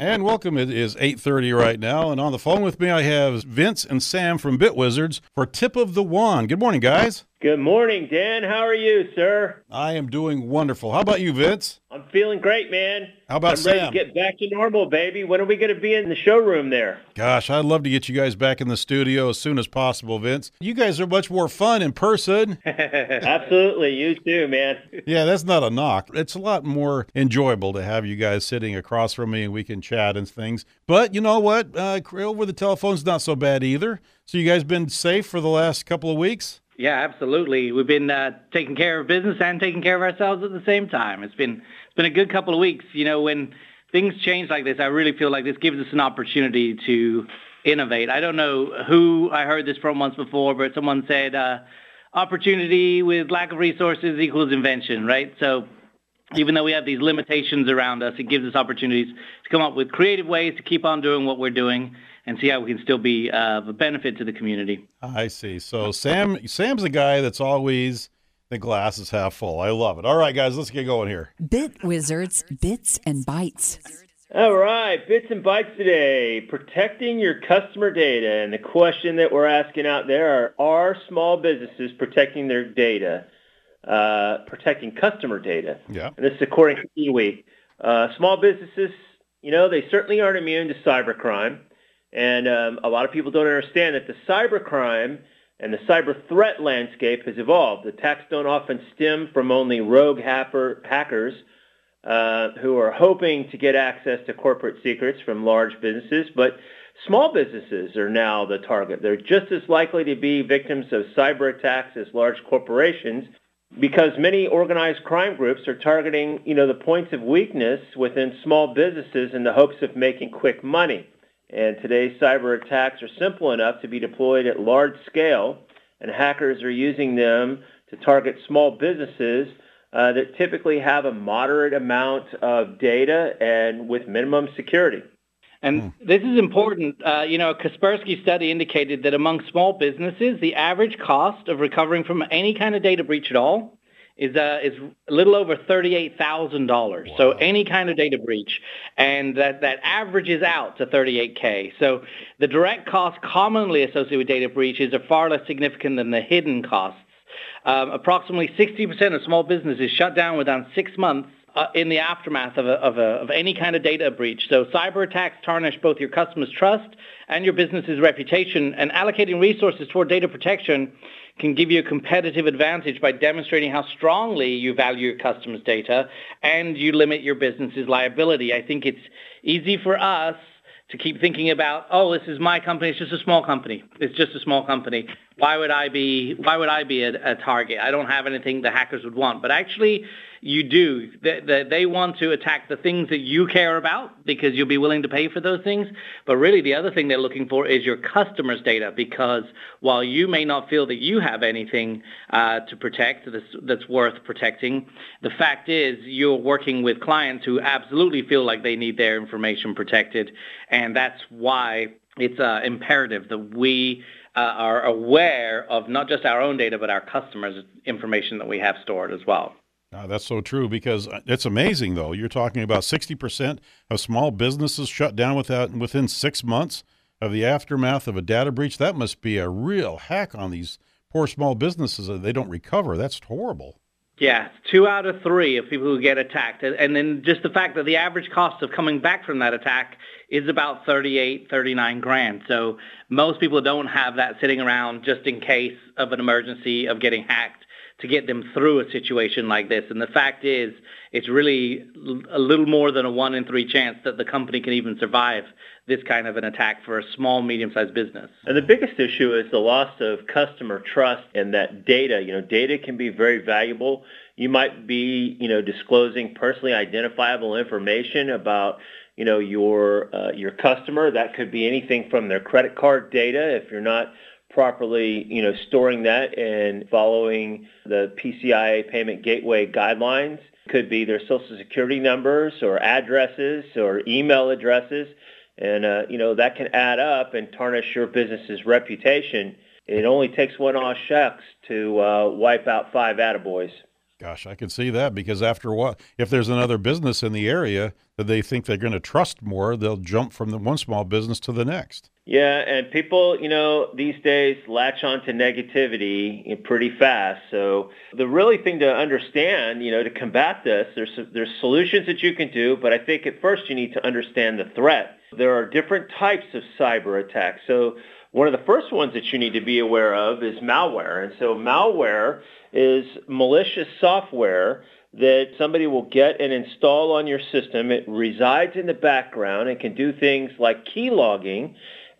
And welcome. It is 8:30 right now, and on the phone with me I have Vince and Sam from BitWizards for Tip of the Wand. Good morning, guys. Good morning, Dan. How are you, sir? I am doing wonderful. How about you, Vince? I'm feeling great, man. How about I'm ready Sam? to get back to normal, baby. When are we going to be in the showroom there? Gosh, I'd love to get you guys back in the studio as soon as possible, Vince. You guys are much more fun in person. Absolutely. You too, man. Yeah, that's not a knock. It's a lot more enjoyable to have you guys sitting across from me and we can chat and things. But you know what? Over the telephone's not so bad either. So you guys been safe for the last couple of weeks? Yeah, absolutely. We've been taking care of business and taking care of ourselves at the same time. It's been a good couple of weeks. You know, when things change like this, I really feel like this gives us an opportunity to innovate. I don't know who I heard this from once before, but someone said opportunity with lack of resources equals invention, right? So even though we have these limitations around us, it gives us opportunities to come up with creative ways to keep on doing what we're doing and see how we can still be of a benefit to the community. I see. So Sam's the guy that's always the glass is half full. I love it. All right, guys, let's get going here. BitWizards, Bits and Bytes. All right, bits and bytes today. Protecting your customer data. And the question that we're asking out there are small businesses protecting their data, protecting customer data? Yeah. And this is according to eWeek. Small businesses, they certainly aren't immune to cybercrime. And a lot of people don't understand that the cybercrime and the cyber threat landscape has evolved. Attacks don't often stem from only rogue hackers who are hoping to get access to corporate secrets from large businesses, but small businesses are now the target. They're just as likely to be victims of cyber attacks as large corporations because many organized crime groups are targeting, the points of weakness within small businesses in the hopes of making quick money. And today's cyber attacks are simple enough to be deployed at large scale, and hackers are using them to target small businesses that typically have a moderate amount of data and with minimum security. And this is important. A Kaspersky study indicated that among small businesses, the average cost of recovering from any kind of data breach at all is a little over $38,000. Wow. So any kind of data breach, and that averages out to $38K. So the direct costs commonly associated with data breaches are far less significant than the hidden costs. Approximately 60% of small businesses shut down within 6 months in the aftermath of any kind of data breach. So cyber attacks tarnish both your customers' trust and your business's reputation, and allocating resources toward data protection can give you a competitive advantage by demonstrating how strongly you value your customers' data and you limit your business's liability. I think it's easy for us to keep thinking about, this is my company, it's just a small company. It's just a small company. Why would I be a target? I don't have anything the hackers would want. But actually, you do. They want to attack the things that you care about because you'll be willing to pay for those things. But really, the other thing they're looking for is your customers' data, because while you may not feel that you have anything to protect that's worth protecting, the fact is you're working with clients who absolutely feel like they need their information protected. And that's why it's imperative that we are aware of not just our own data, but our customers' information that we have stored as well. That's so true, because it's amazing, though. You're talking about 60% of small businesses shut down within 6 months of the aftermath of a data breach. That must be a real hack on these poor small businesses that they don't recover. That's horrible. Yeah, 2 out of 3 of people who get attacked. And then just the fact that the average cost of coming back from that attack is about $39,000. So most people don't have that sitting around just in case of an emergency of getting hacked to get them through a situation like this. And the fact is, it's really a little more than a 1 in 3 chance that the company can even survive this kind of an attack for a small, medium-sized business. And the biggest issue is the loss of customer trust and that data. Data can be very valuable. You might be, disclosing personally identifiable information about, your customer. That could be anything from their credit card data if you're not properly, storing that and following the PCI payment gateway guidelines. Could be their social security numbers or addresses or email addresses. And, that can add up and tarnish your business's reputation. It only takes one off shucks to wipe out 5 attaboys. Gosh, I can see that, because after a while, if there's another business in the area that they think they're going to trust more, they'll jump from the one small business to the next. Yeah, and people, these days latch on to negativity pretty fast. So the really thing to understand, to combat this, there's solutions that you can do, but I think at first you need to understand the threat. There are different types of cyber attacks. So one of the first ones that you need to be aware of is malware. And so malware is malicious software that somebody will get and install on your system. It resides in the background and can do things like key logging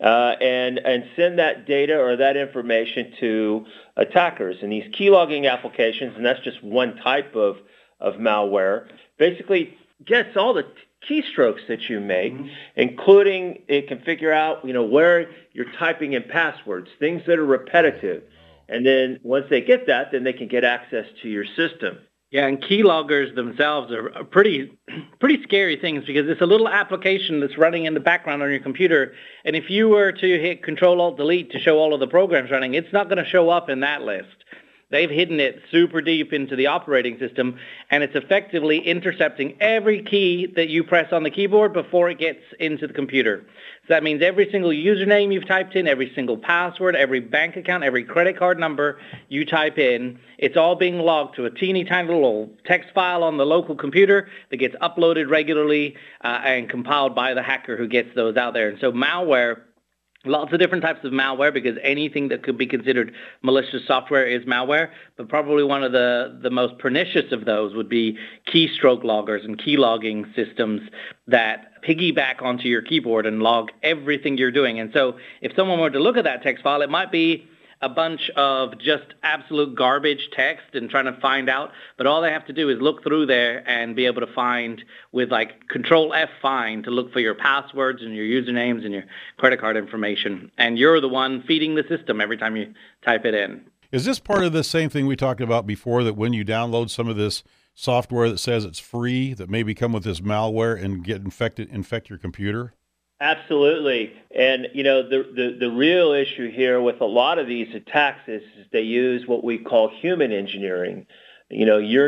and send that data or that information to attackers. And these key logging applications, and that's just one type of malware, basically gets all the keystrokes that you make, including it can figure out, where you're typing in passwords, things that are repetitive. And then once they get that, then they can get access to your system. Yeah, and keyloggers themselves are pretty scary things, because it's a little application that's running in the background on your computer. And if you were to hit Control-Alt-Delete to show all of the programs running, it's not going to show up in that list. They've hidden it super deep into the operating system, and it's effectively intercepting every key that you press on the keyboard before it gets into the computer. So that means every single username you've typed in, every single password, every bank account, every credit card number you type in, it's all being logged to a teeny tiny little text file on the local computer that gets uploaded regularly and compiled by the hacker who gets those out there. And so malware, lots of different types of malware, because anything that could be considered malicious software is malware. But probably one of the most pernicious of those would be keystroke loggers and key logging systems that piggyback onto your keyboard and log everything you're doing. And so if someone were to look at that text file, it might be a bunch of just absolute garbage text and trying to find out, but all they have to do is look through there and be able to find with like Control F find to look for your passwords and your usernames and your credit card information. And you're the one feeding the system every time you type it in. Is this part of the same thing we talked about before, that when you download some of this software that says it's free, that maybe come with this malware and infect your computer? Absolutely. And, the real issue here with a lot of these attacks is they use what we call human engineering. Your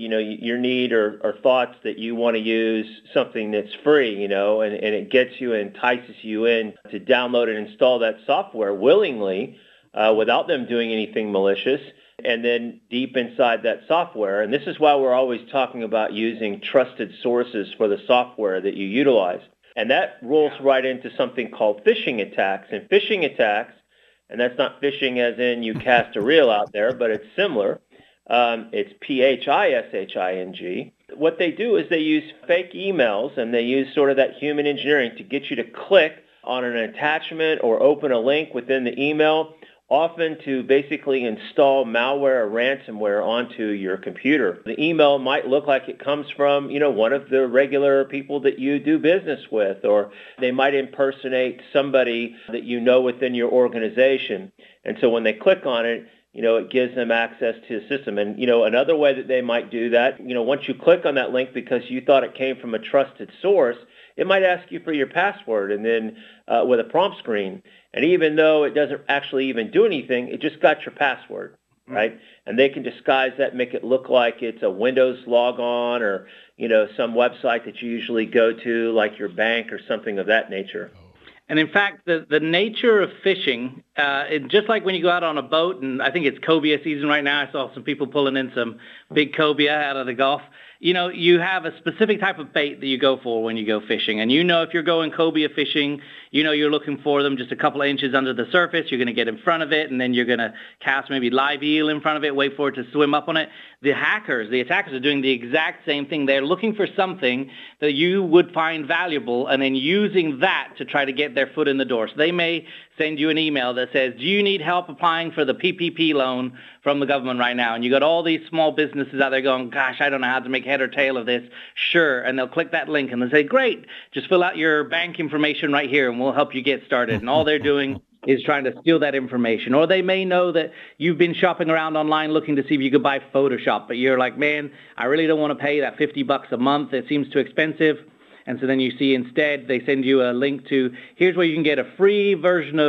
need or thoughts that you want to use something that's free, and it gets you, entices you in to download and install that software willingly without them doing anything malicious. And then deep inside that software, and this is why we're always talking about using trusted sources for the software that you utilize. And that rolls right into something called phishing attacks. And phishing attacks, and that's not phishing as in you cast a reel out there, but it's similar. It's phishing. What they do is they use fake emails, and they use sort of that human engineering to get you to click on an attachment or open a link within the email, often to basically install malware or ransomware onto your computer. The email might look like it comes from, one of the regular people that you do business with, or they might impersonate somebody that you know within your organization. And so when they click on it, it gives them access to the system. And, another way that they might do that, once you click on that link because you thought it came from a trusted source, it might ask you for your password, and then with a prompt screen. And even though it doesn't actually even do anything, it just got your password, right? And they can disguise that, make it look like it's a Windows logon or, some website that you usually go to, like your bank or something of that nature. And in fact, the nature of fishing, just like when you go out on a boat, and I think it's cobia season right now. I saw some people pulling in some big cobia out of the Gulf. You have a specific type of bait that you go for when you go fishing. And if you're going cobia fishing, you're looking for them just a couple of inches under the surface. You're going to get in front of it, and then you're going to cast maybe live eel in front of it, wait for it to swim up on it. The attackers are doing the exact same thing. They're looking for something that you would find valuable and then using that to try to get their foot in the door. So they may send you an email that says, do you need help applying for the PPP loan from the government right now? And you got all these small businesses out there going, gosh, I don't know how to make head or tail of this. Sure. And they'll click that link and they'll say, great, just fill out your bank information right here and we'll help you get started. And all they're doing is trying to steal that information. Or they may know that you've been shopping around online looking to see if you could buy Photoshop, but you're like, man, I really don't want to pay that $50 a month. It seems too expensive. And so then you see instead they send you a link to, here's where you can get a free version of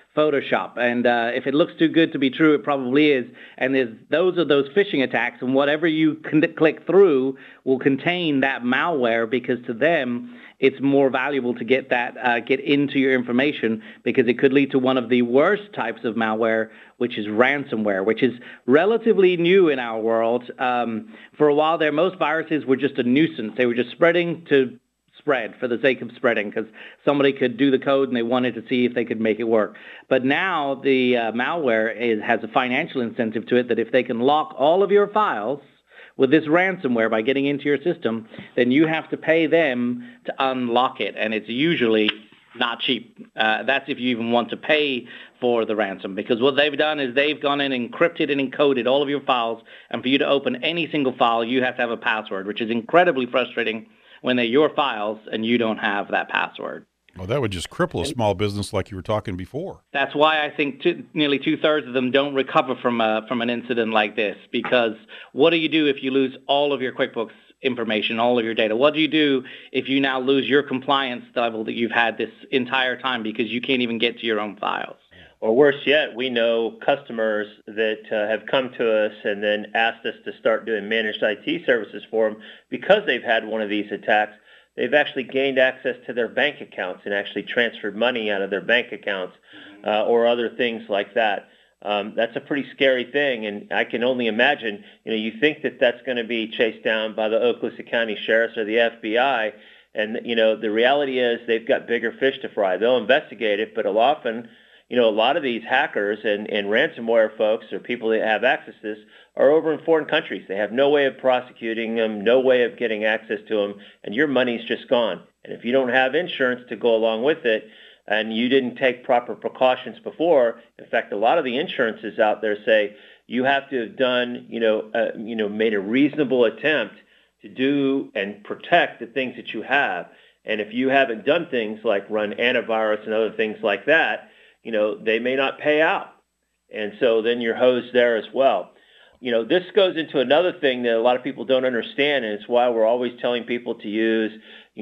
Photoshop. And if it looks too good to be true, it probably is. And those are those phishing attacks, and whatever you click through will contain that malware, because to them, it's more valuable to get into your information, because it could lead to one of the worst types of malware, which is ransomware, which is relatively new in our world. For a while there, most viruses were just a nuisance. They were just spreading to spread for the sake of spreading, because somebody could do the code and they wanted to see if they could make it work. But now the malware has a financial incentive to it, that if they can lock all of your files with this ransomware by getting into your system, then you have to pay them to unlock it. And it's usually not cheap. That's if you even want to pay for the ransom, because what they've done is they've gone in and encrypted and encoded all of your files. And for you to open any single file, you have to have a password, which is incredibly frustrating when they're your files and you don't have that password. Well, that would just cripple a small business like you were talking before. That's why I think nearly two-thirds of them don't recover from an incident like this, because what do you do if you lose all of your QuickBooks information, all of your data? What do you do if you now lose your compliance level that you've had this entire time because you can't even get to your own files? Or worse yet, we know customers that have come to us and then asked us to start doing managed IT services for them because they've had one of these attacks. They've actually gained access to their bank accounts and actually transferred money out of their bank accounts or other things like that. That's a pretty scary thing, and I can only imagine, you think that that's going to be chased down by the Okaloosa County Sheriffs or the FBI, and, the reality is they've got bigger fish to fry. They'll investigate it, but often, a lot of these hackers and ransomware folks or people that have access to this are over in foreign countries. They have no way of prosecuting them, no way of getting access to them, and your money's just gone. And if you don't have insurance to go along with it, and you didn't take proper precautions before, in fact, a lot of the insurances out there say you have to have done, made a reasonable attempt to do and protect the things that you have. And if you haven't done things like run antivirus and other things like that, they may not pay out. And so then you're hosed there as well. This goes into another thing that a lot of people don't understand, and it's why we're always telling people to use,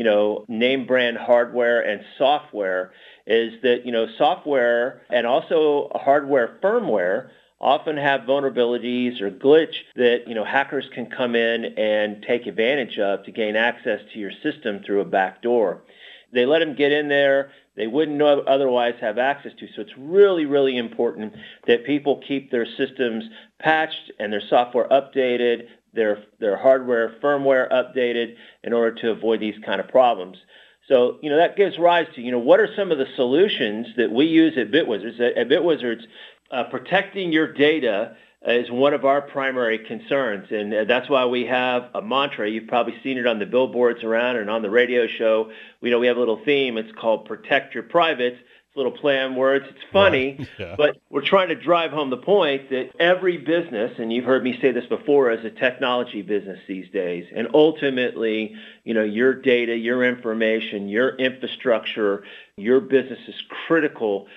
name brand hardware and software, is that, software and also hardware firmware often have vulnerabilities or glitch that, hackers can come in and take advantage of to gain access to your system through a back door. They let them get in there they wouldn't otherwise have access to. So it's really, really important that people keep their systems patched and their software updated, their hardware, firmware updated in order to avoid these kind of problems. So, that gives rise to, what are some of the solutions that we use at BitWizards? At BitWizards, protecting your data is one of our primary concerns, and that's why we have a mantra. You've probably seen it on the billboards around and on the radio show. We have a little theme. It's called Protect Your Privates. It's a little play on words. It's funny, right. Yeah. But we're trying to drive home the point that every business, and you've heard me say this before, is a technology business these days. And ultimately, your data, your information, your infrastructure, your business is critical.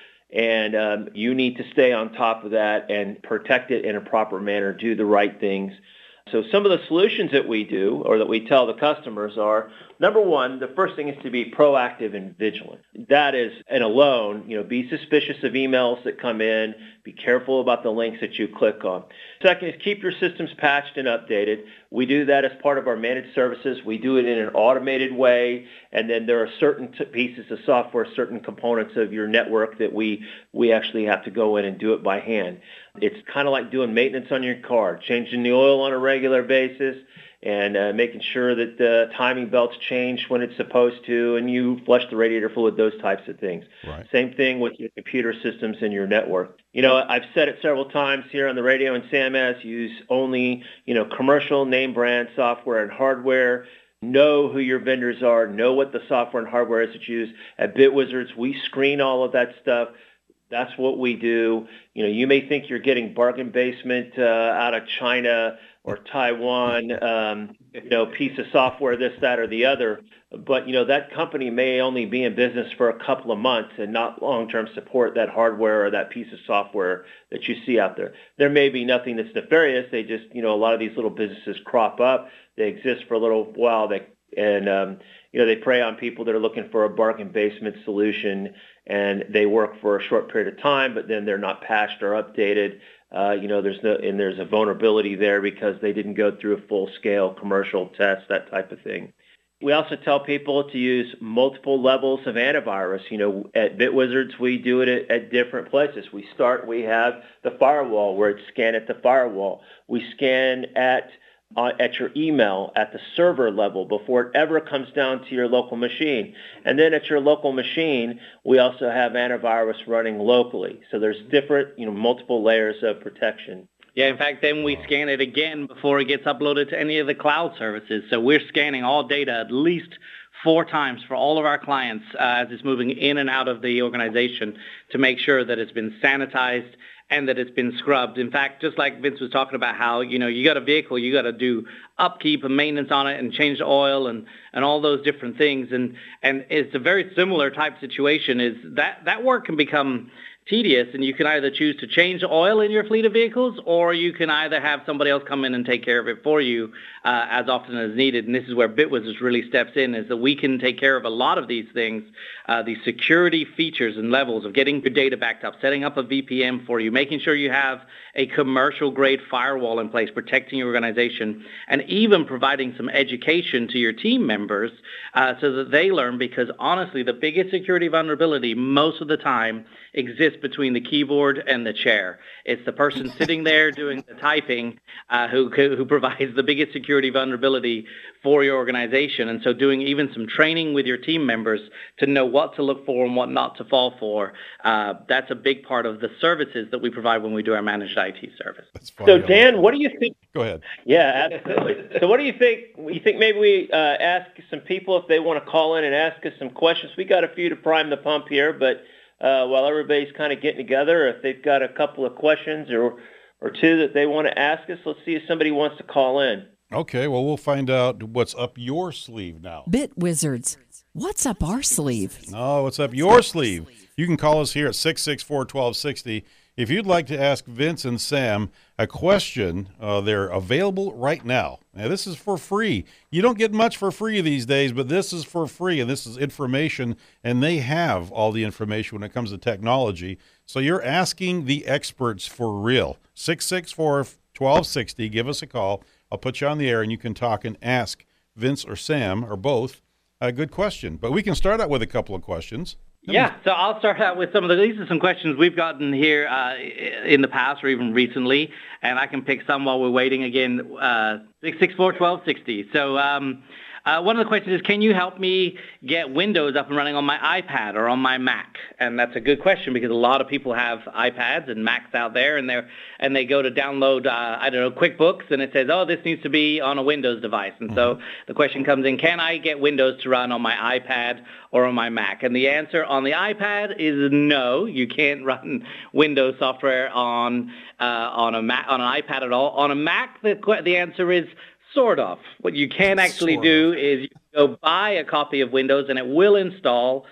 And you need to stay on top of that and protect it in a proper manner, do the right things. So some of the solutions that we do or that we tell the customers are, number one, the first thing is to be proactive and vigilant. That is, and alone, be suspicious of emails that come in. Be careful about the links that you click on. Second is keep your systems patched and updated. We do that as part of our managed services. We do it in an automated way. And then there are certain pieces of software, certain components of your network that we actually have to go in and do it by hand. It's kind of like doing maintenance on your car, changing the oil on a regular basis and making sure that the timing belts change when it's supposed to, and you flush the radiator fluid, those types of things. Right. Same thing with your computer systems and your network. I've said it several times here on the radio and SAMS, use only, commercial name brand software and hardware. Know who your vendors are. Know what the software and hardware is that you use. At BitWizards, we screen all of that stuff. That's what we do. You may think you're getting bargain basement out of China or Taiwan, piece of software, this, that, or the other. But, that company may only be in business for a couple of months and not long-term support that hardware or that piece of software that you see out there. There may be nothing that's nefarious. They just, a lot of these little businesses crop up. They exist for a little while. They And they prey on people that are looking for a bargain basement solution, and they work for a short period of time, but then they're not patched or updated. There's a vulnerability there because they didn't go through a full-scale commercial test, that type of thing. We also tell people to use multiple levels of antivirus. At BitWizards, we do it at different places. We have the firewall where it's scanned at the firewall. We scan at your email at the server level before it ever comes down to your local machine. And then at your local machine, we also have antivirus running locally. So there's different, multiple layers of protection. Yeah, in fact, then we scan it again before it gets uploaded to any of the cloud services. So we're scanning all data at least 4 times for all of our clients as it's moving in and out of the organization to make sure that it's been sanitized and that it's been scrubbed. In fact, just like Vince was talking about how, you got a vehicle, you got to do upkeep and maintenance on it and change the oil and all those different things. And it's a very similar type situation is that work can become tedious, and you can either choose to change the oil in your fleet of vehicles, or you can either have somebody else come in and take care of it for you as often as needed. And this is where BitWizards really steps in, is that we can take care of a lot of these things, the security features and levels of getting your data backed up, setting up a VPN for you, making sure you have a commercial-grade firewall in place, protecting your organization, and even providing some education to your team members so that they learn, because honestly, the biggest security vulnerability most of the time exists between the keyboard and the chair. It's the person sitting there doing the typing who provides the biggest security vulnerability for your organization. And so doing even some training with your team members to know what to look for and what not to fall for, that's a big part of the services that we provide when we do our managed IT service. So Dan, what do you think? Go ahead. Yeah, absolutely. So what do you think? You think maybe we ask some people if they want to call in and ask us some questions? We got a few to prime the pump here, but while everybody's kind of getting together, if they've got a couple of questions or two that they want to ask us, let's see if somebody wants to call in. Okay, well, we'll find out what's up your sleeve now. BitWizards, what's up our sleeve? Oh, what's up your sleeve? You can call us here at 664-1260. If you'd like to ask Vince and Sam a question, they're available right now. Now, this is for free. You don't get much for free these days, but this is for free, and this is information, and they have all the information when it comes to technology. So you're asking the experts for real. 664-1260. Give us a call. I'll put you on the air, and you can talk and ask Vince or Sam or both a good question. But we can start out with a couple of questions. Yeah, so I'll start out with these are some questions we've gotten here in the past or even recently, and I can pick some while we're waiting again, 664-1260. So one of the questions is, can you help me get Windows up and running on my iPad or on my Mac? And that's a good question because a lot of people have iPads and Macs out there, and they go to download, QuickBooks, and it says, oh, this needs to be on a Windows device. And so the question comes in, can I get Windows to run on my iPad or on my Mac? And the answer on the iPad is no, you can't run Windows software on a Mac, on an iPad at all. On a Mac, the answer is sort of. What you can actually do is you go buy a copy of Windows, and it will install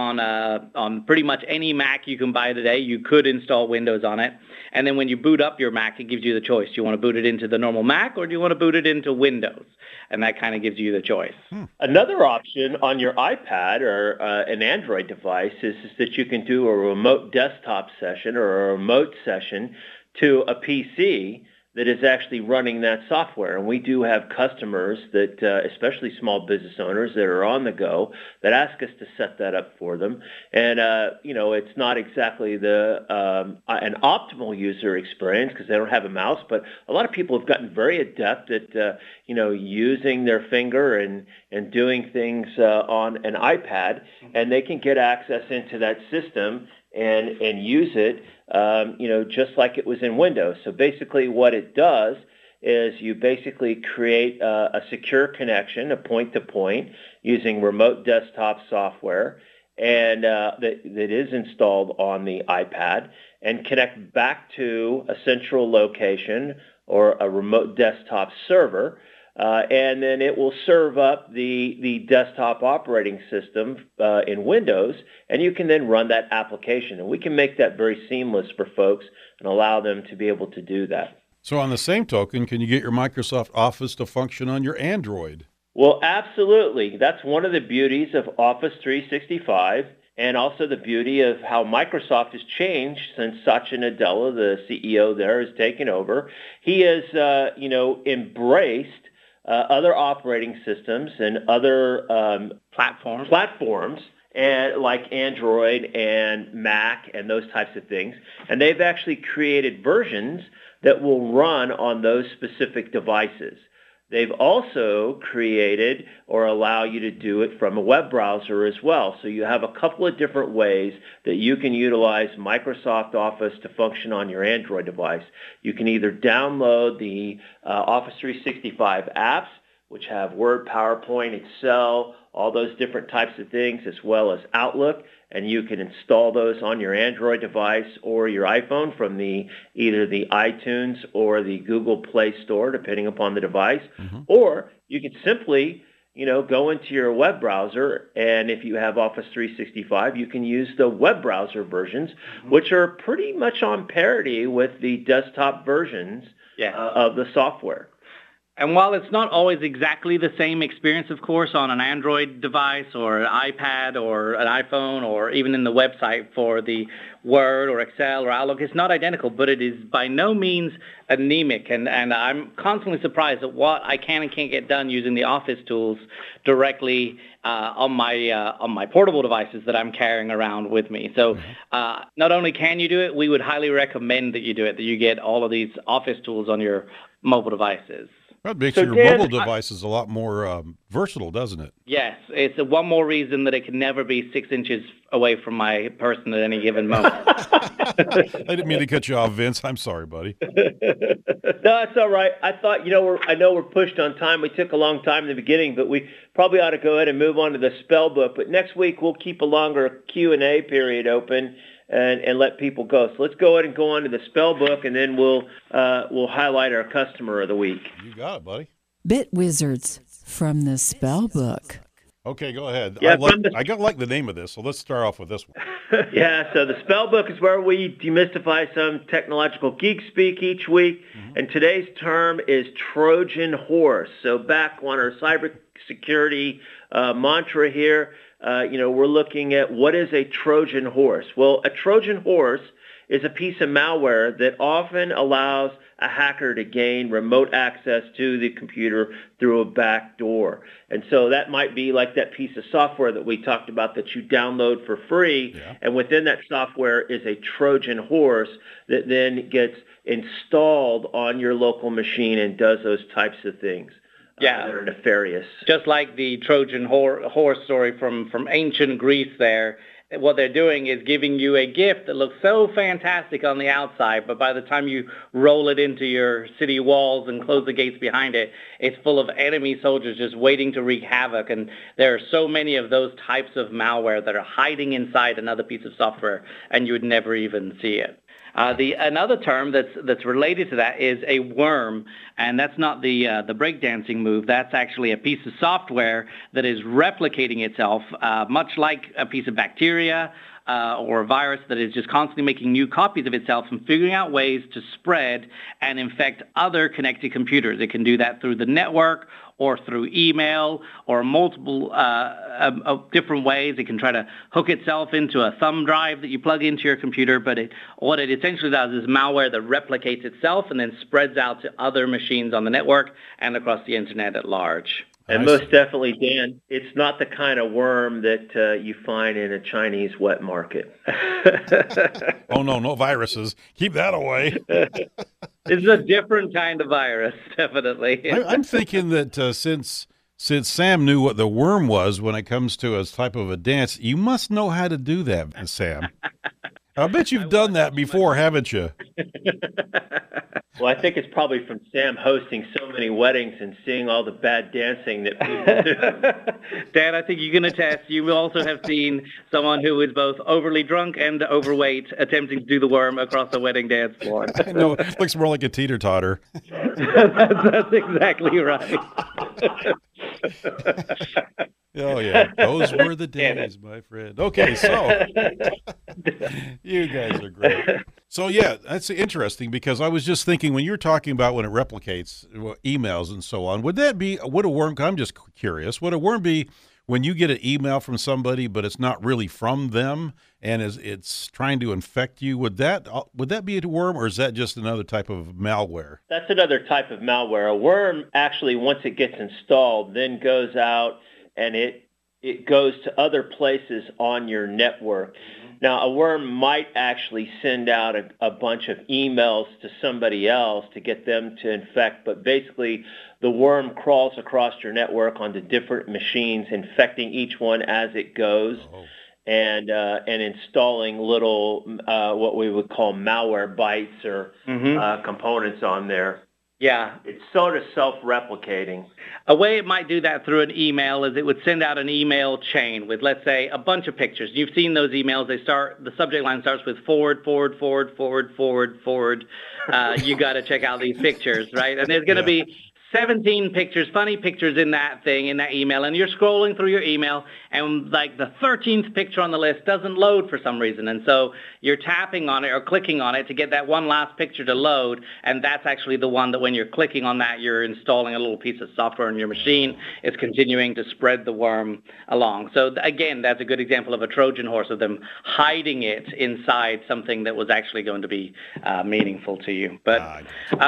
on pretty much any Mac you can buy today. You could install Windows on it. And then when you boot up your Mac, it gives you the choice. Do you want to boot it into the normal Mac, or do you want to boot it into Windows? And that kind of gives you the choice. Another option on your iPad or an Android device is that you can do a remote desktop session or a remote session to a PC that is actually running that software. And we do have customers that, especially small business owners that are on the go, that ask us to set that up for them. And, it's not exactly an optimal user experience because they don't have a mouse, but a lot of people have gotten very adept at, using their finger and doing things on an iPad, and they can get access into that system and use it, just like it was in Windows. So basically what it does is you basically create a secure connection, a point-to-point, using remote desktop software, and that is installed on the iPad, and connect back to a central location or a remote desktop server. And then it will serve up the desktop operating system in Windows, and you can then run that application. And we can make that very seamless for folks and allow them to be able to do that. So on the same token, can you get your Microsoft Office to function on your Android? Well, absolutely. That's one of the beauties of Office 365 and also the beauty of how Microsoft has changed since Satya Nadella, the CEO there, has taken over. He has, embraced other operating systems and other platforms and like Android and Mac and those types of things. And they've actually created versions that will run on those specific devices. They've also created or allow you to do it from a web browser as well. So you have a couple of different ways that you can utilize Microsoft Office to function on your Android device. You can either download the Office 365 apps, which have Word, PowerPoint, Excel, all those different types of things, as well as Outlook, and you can install those on your Android device or your iPhone from either the iTunes or the Google Play Store, depending upon the device. Mm-hmm. Or you can simply, go into your web browser, and if you have Office 365, you can use the web browser versions, mm-hmm. which are pretty much on parity with the desktop versions of the software. And while it's not always exactly the same experience, of course, on an Android device or an iPad or an iPhone or even in the website for the Word or Excel or Outlook, it's not identical, but it is by no means anemic. And I'm constantly surprised at what I can and can't get done using the Office tools directly on my portable devices that I'm carrying around with me. So not only can you do it, we would highly recommend that you do it, that you get all of these Office tools on your mobile devices. That makes your mobile devices a lot more versatile, doesn't it? Yes. It's one more reason that it can never be 6 inches away from my person at any given moment. I didn't mean to cut you off, Vince. I'm sorry, buddy. No, that's all right. I thought, I know we're pushed on time. We took a long time in the beginning, but we probably ought to go ahead and move on to the spell book. But next week, we'll keep a longer Q&A period open and let people go. So let's go ahead and go on to the spell book, and then we'll highlight our customer of the week. You got it, buddy. Bit Wizards from the spell book. Okay, go ahead. Yeah, I like the name of this, so let's start off with this one. Yeah, so the spell book is where we demystify some technological geek speak each week, and today's term is Trojan horse. So back on our cybersecurity mantra here, we're looking at what is a Trojan horse. Well, a Trojan horse is a piece of malware that often allows a hacker to gain remote access to the computer through a back door. And so that might be like that piece of software that we talked about that you download for free. Yeah. And within that software is a Trojan horse that then gets installed on your local machine and does those types of things. That are nefarious. Just like the Trojan horse story from ancient Greece there, what they're doing is giving you a gift that looks so fantastic on the outside, but by the time you roll it into your city walls and close the gates behind it, it's full of enemy soldiers just waiting to wreak havoc. And there are so many of those types of malware that are hiding inside another piece of software, and you would never even see it. Another term that's related to that is a worm, and that's not the breakdancing move. That's actually a piece of software that is replicating itself, much like a piece of bacteria or a virus that is just constantly making new copies of itself and figuring out ways to spread and infect other connected computers. It can do that through the network or through email or multiple different ways. It can try to hook itself into a thumb drive that you plug into your computer, but what it essentially does is malware that replicates itself and then spreads out to other machines on the network and across the internet at large. And most definitely, Dan, it's not the kind of worm that you find in a Chinese wet market. Oh, no viruses. Keep that away. It's a different kind of virus, definitely. I'm thinking that since Sam knew what the worm was when it comes to a type of a dance, you must know how to do that, Sam. I bet you've done that before, haven't you? Well, I think it's probably from Sam hosting so many weddings and seeing all the bad dancing that people do. Dan, I think you can attest. You will also have seen someone who is both overly drunk and overweight attempting to do the worm across a wedding dance floor. I know. It looks more like a teeter-totter. That's exactly right. Oh, yeah. Those were the days, my friend. Okay, so you guys are great. So, yeah, that's interesting because I was just thinking when you're talking about when it replicates emails and so on, would a worm, I'm just curious, would a worm be when you get an email from somebody but it's not really from them and it's trying to infect you, would that be a worm, or is that just another type of malware? That's another type of malware. A worm actually, once it gets installed, then goes out and it goes to other places on your network. Now, a worm might actually send out a bunch of emails to somebody else to get them to infect, but basically the worm crawls across your network onto different machines, infecting each one as it goes, and installing little what we would call malware bytes or components on there. Yeah. It's sort of self-replicating. A way it might do that through an email is it would send out an email chain with, let's say, a bunch of pictures. You've seen those emails. The subject line starts with forward. You got to check out these pictures, right? And there's going to be 17 pictures, funny pictures in that email, and you're scrolling through your email, and like the 13th picture on the list doesn't load for some reason, and so you're tapping on it or clicking on it to get that one last picture to load, and that's actually the one that when you're clicking on that, you're installing a little piece of software on your machine. It's continuing to spread the worm along. So again, that's a good example of a Trojan horse, of them hiding it inside something that was actually going to be meaningful to you. But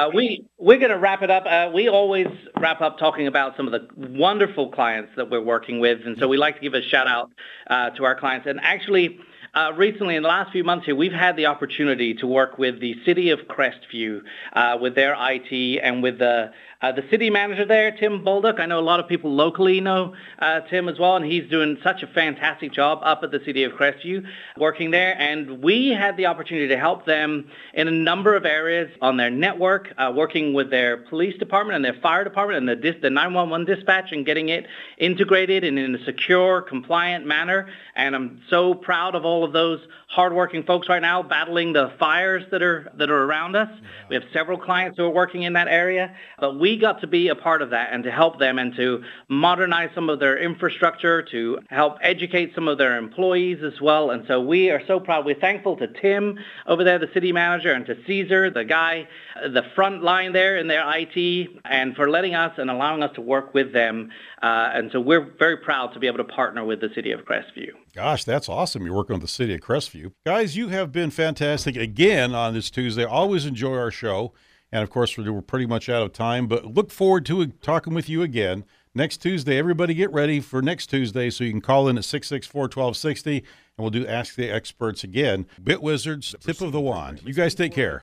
we're going to wrap it up. We always wrap up talking about some of the wonderful clients that we're working with, and so we like to give a shout out to our clients. And actually, recently, in the last few months here, we've had the opportunity to work with the city of Crestview with their IT and with the city manager there, Tim Bolduc. I know a lot of people locally know Tim as well, and he's doing such a fantastic job up at the city of Crestview working there. And we had the opportunity to help them in a number of areas on their network, working with their police department and their fire department and the 911 dispatch, and getting it integrated and in a secure, compliant manner. And I'm so proud of all of those hardworking folks right now battling the fires that are around us. Yeah. We have several clients who are working in that area, but we got to be a part of that and to help them and to modernize some of their infrastructure, to help educate some of their employees as well. And so we are so proud. We're thankful to Tim over there, the city manager, and to Caesar, the guy, the front line there in their IT, and for letting us and allowing us to work with them. And so we're very proud to be able to partner with the city of Crestview. Gosh, that's awesome. You're working with the city of Crestview. Guys, you have been fantastic again on this Tuesday. Always enjoy our show. And, of course, we're pretty much out of time, but look forward to talking with you again next Tuesday. Everybody get ready for next Tuesday so you can call in at 664-1260, and we'll do Ask the Experts again. BitWizards, tip of the wand. You guys take care.